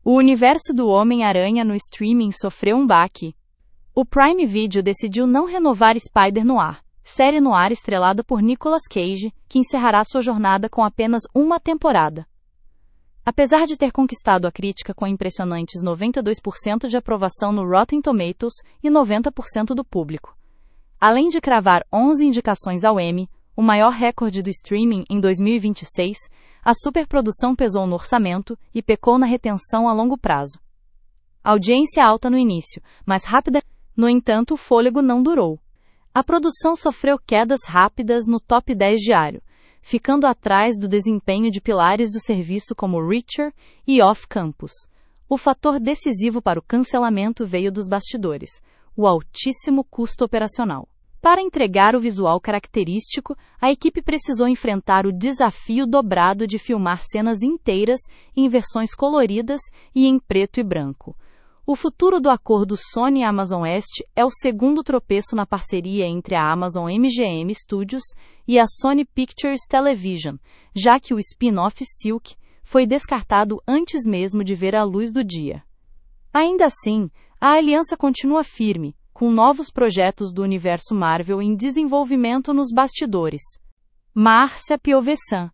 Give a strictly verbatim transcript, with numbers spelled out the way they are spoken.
O universo do Homem-Aranha no streaming sofreu um baque. O Prime Video decidiu não renovar Spider-Noir, série noir estrelada por Nicolas Cage, que encerrará sua jornada com apenas uma temporada. Apesar de ter conquistado a crítica com impressionantes noventa e dois por cento de aprovação no Rotten Tomatoes e noventa por cento do público. Além de cravar onze indicações ao Emmy, o maior recorde do streaming em dois mil e vinte e seis, a superprodução pesou no orçamento e pecou na retenção a longo prazo. Audiência alta no início, mas rápida. No entanto, o fôlego não durou. A produção sofreu quedas rápidas no top dez diário, ficando atrás do desempenho de pilares do serviço como Reacher e Off Campus. O fator decisivo para o cancelamento veio dos bastidores, o altíssimo custo operacional. Para entregar o visual característico, a equipe precisou enfrentar o desafio dobrado de filmar cenas inteiras em versões coloridas e em preto e branco. O futuro do acordo Sony-Amazon West é o segundo tropeço na parceria entre a Amazon M G M Studios e a Sony Pictures Television, já que o spin-off Silk foi descartado antes mesmo de ver a luz do dia. Ainda assim, a aliança continua firme, com novos projetos do universo Marvel em desenvolvimento nos bastidores. Márcia Piovesan